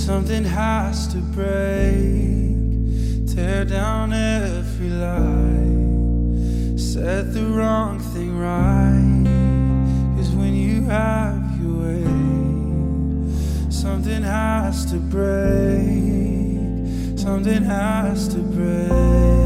Something has to break, tear down every lie, set the wrong thing right. 'Cause when you have your way, something has to break, something has to break.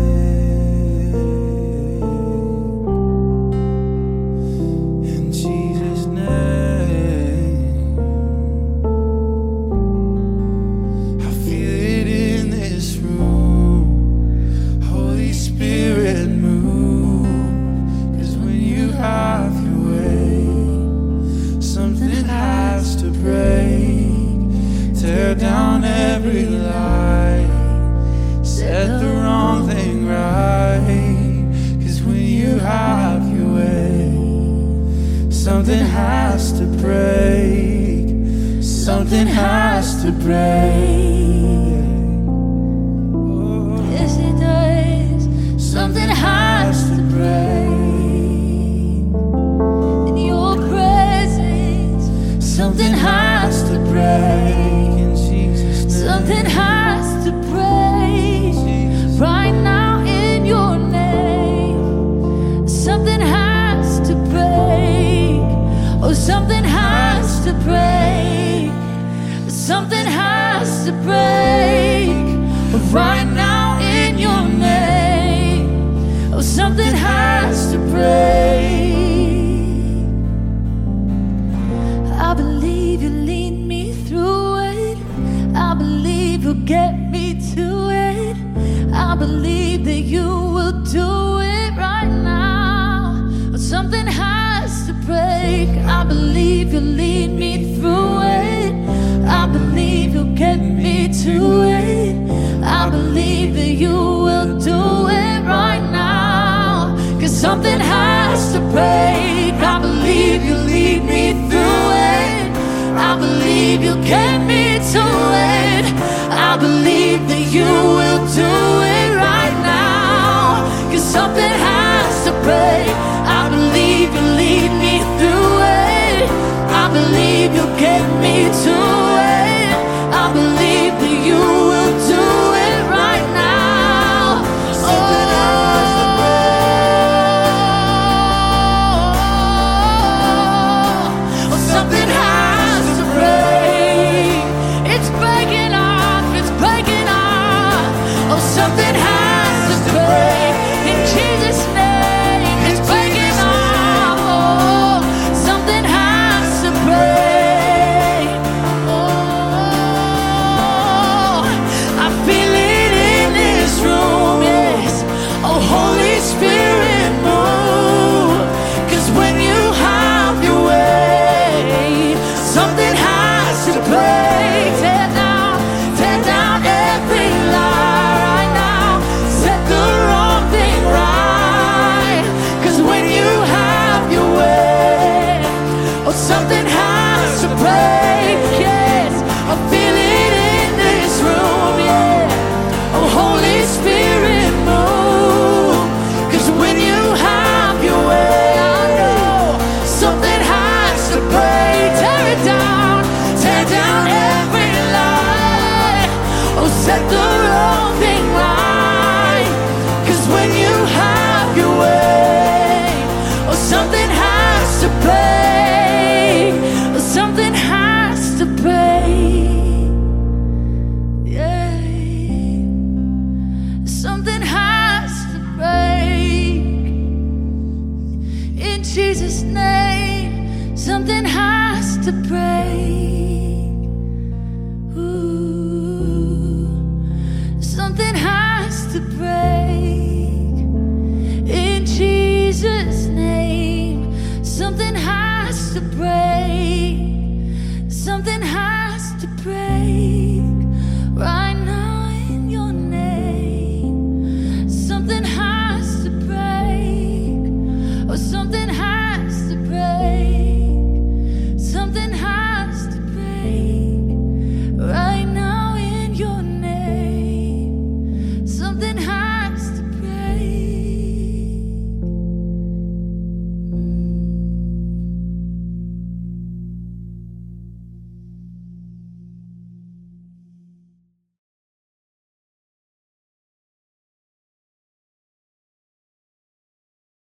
Tear down every lie, set the wrong thing right. 'Cause when you have your way, something has to break, something has to break. Oh, yes it does. something has to break. In your presence, Something has to break. something has to break right now in your name. Something has to break. Oh, something has to break. Something has to break right now in your name. Oh, something has to break. I believe you lead me through it. I believe you'll get me to it. I believe that you will do it right now. Something has to break. I believe you'll lead me through it. I believe you'll get me to it. I believe that you will do it right now. 'Cause something has to break. I believe you'll lead me through it. I believe you'll get me to it. I believe that you will do it right now. 'Cause something has to break. I believe you'll lead me through it. I believe you'll get me to it. I believe that you will do it right now. Something has to Oh, something has to break. It's breaking off. It's breaking off. Oh, something has to break. In Jesus' name, it's breaking off. Oh, something has to break. Oh, I feel it in this room, yes. Oh, Holy Spirit, move. 'Cause when you have your way, something has to break. Tear down every lie right now. Set the wrong thing right. 'Cause when you have your way, oh, something has to break, yes. I feel it in this room, yeah. Oh, Holy Spirit, move. 'Cause when you have your way, I know something has to break. Tear it down. Tear down every lie. Oh, set the wrong thing right. 'Cause when you have your way, oh, something has to break. Oh, something has to break. Yeah. Something has to break. In Jesus' name, something has to break. Ooh, something has to break. In Jesus' name, something has to break.